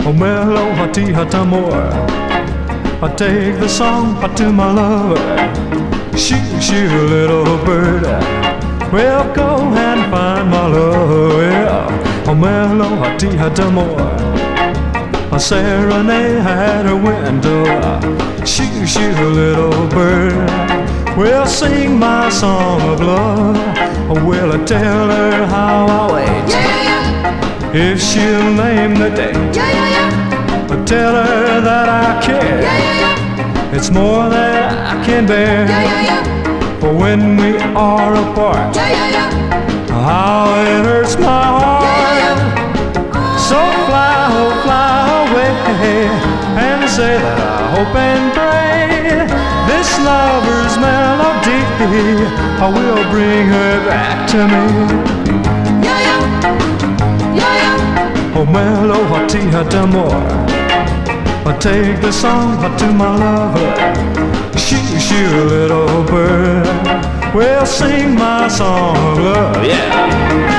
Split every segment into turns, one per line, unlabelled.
Oh, mellow, hearty, heart more. I take the song to my lover. Shoot, shoot, little bird. Well, go and find my love. Yeah. Oh, mellow, hearty, heart more. A serenade at her window. Shoot, shoot, little bird. Well, sing my song of love. Will I tell her how I wait?
Yeah, yeah, yeah.
If she'll name the date.
Yeah, yeah, yeah.
Tell her that I care.
Yeah, yeah, yeah.
It's more than I can bear.
Yeah, yeah, yeah.
For when we are apart,
Yeah, yeah, yeah.
how it hurts my heart.
Yeah, yeah, yeah.
So fly, oh, fly away and say that I hope and pray this lover's melody I will bring her back to me.
Yeah, yeah. Yeah, yeah.
Oh, mellow, hearty, heart more. I take the song to my lover. Shoot, shoot, little bird. Well, sing my song of love, yeah.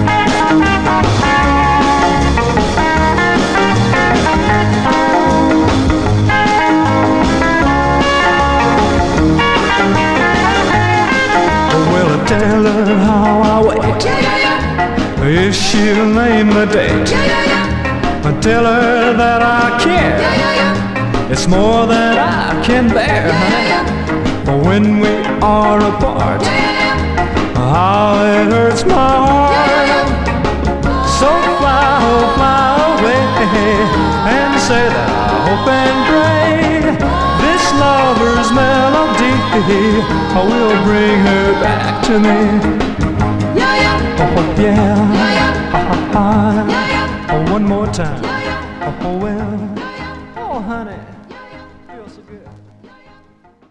Tell her how I wait.
Yeah, yeah, yeah.
If she'll name the date.
Yeah, yeah, yeah.
Tell her that I care.
Yeah, yeah, yeah.
It's more than I can bear.
Yeah, yeah, yeah.
For when we are apart,
Yeah, yeah, yeah.
how it hurts my heart.
Yeah, yeah, yeah.
So fly, oh, fly away and say that I hope and pray this lover's melody I will bring her back to me.
Yeah, yeah.
Oh, yeah.
Yeah, yeah.
Ha, ha, ha.
Yeah, yeah.
Oh, one more time.
Yeah, yeah.
Oh, well.
Yeah, yeah.
Oh, honey. Feels so good.